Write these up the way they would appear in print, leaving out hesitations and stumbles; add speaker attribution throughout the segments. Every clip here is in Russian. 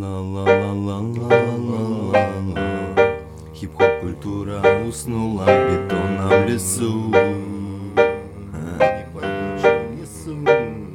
Speaker 1: Хип-хоп культура уснула в бетонном лесу. Не пойму, что несу.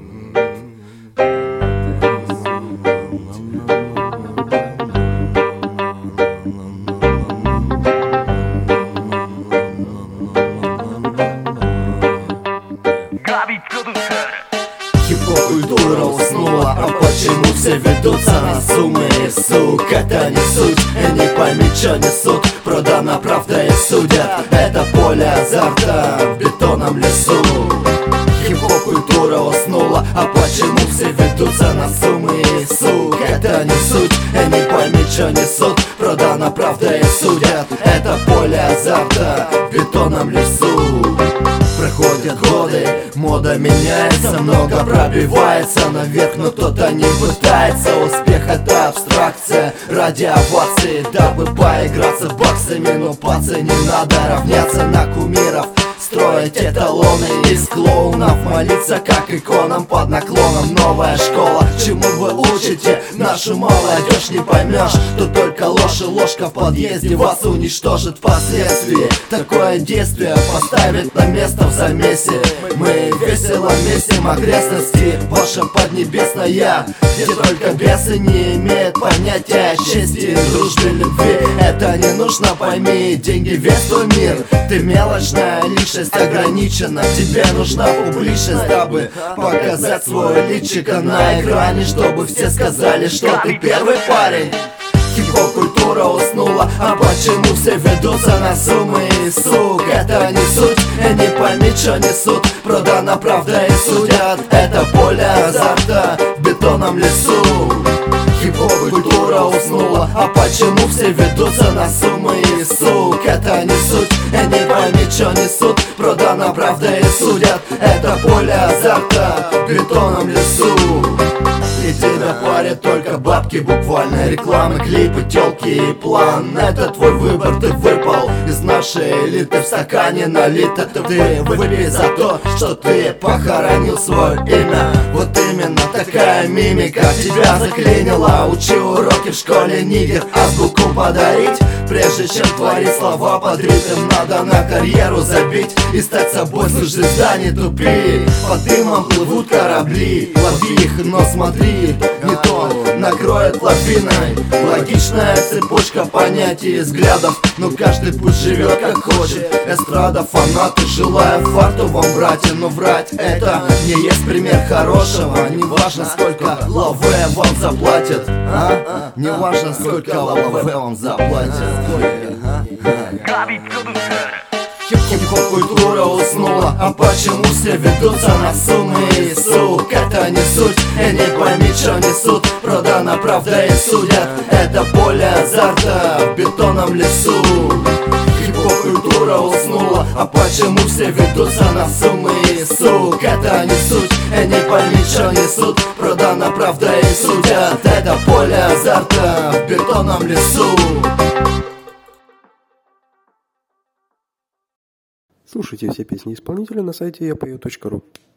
Speaker 1: Хип-хоп культура уснула, а почему все ведутся на суммы? Сука, это не суть, и не пойми, что несут. Продана правда и судят, это поле азарта в бетонном лесу. Хип-хоп культура уснула, а почему все ведутся на суммы? Сука, это не суть, и не пойми, что несут. Продана правда и судят, это поле азарта в бетонном лесу. Проходят годы, мода меняется, много пробивается наверх, но кто-то не пытается. Успех — это абстракция ради овации, дабы поиграться баксами. Но пацы, не надо равняться на кумиров, строить эталоны из клоунов, молиться как иконам под наклоном. Новая школа, чему вы учите нашу молодежь? Не поймешь, что только ложь и ложка в подъезде вас уничтожит впоследствии. Такое действие поставит на место в замесе. Мы весело месим окрестности ваше поднебесное, где только бесы не имеют понятия чести, дружбы, любви. Это не нужно, пойми, деньги весь твой мир. Ты мелочная личность, ограничена. Тебе нужна публичность, дабы показать свое личико на экране, чтобы все сказали, что ты первый парень. Хип-хоп культура уснула, а почему все ведутся на суммы? Сука, это не суть, и не пойми, что несут. Продана правда и судят, это поле азарта в бетонном лесу. Хип-хоп культура уснула, а почему все ведутся на суммы? Сука, это не суть, и не пойми, что несут. Продана правда и судят, это поле азарта в бетонном лесу. И тебя парят только бабки, буквально рекламы, клипы, тёлки и план. Это твой выбор, ты выпал из нашей элиты, в стакане налито. Ты выпей за то, что ты похоронил свое имя. Вот именно такая мимика тебя заклинила. Учи уроки в школе, нигер, азбуку подарить. Прежде чем творить слова под ритм, надо на карьеру забить и стать собой. Слушай, звезда, не тупи, под дымом плывут корабли. Лови их, но смотри, не то накроет лавиной. Логичная цепочка понятий и взглядов, но каждый пусть живет как хочет. Эстрада, фанаты, желаю фарту вам, братья, но врать это не есть пример хорошего. Не важно, сколько лаве вам заплатят, не важно, сколько лаве вам заплатят. Хип-хоп культура уснула, а почему все ведутся на суммы? Сука, это не суть, и не пойми, что несут. Продана правда и судят, это поле азарта в бетонном лесу. Хип-хоп культура уснула, а почему все ведутся на суммы? Сука, это не суть, и не пойми, что несут. Продана правда и судят, это поле азарта в бетонном лесу.
Speaker 2: Слушайте все песни исполнителя на сайте yapeo.ru.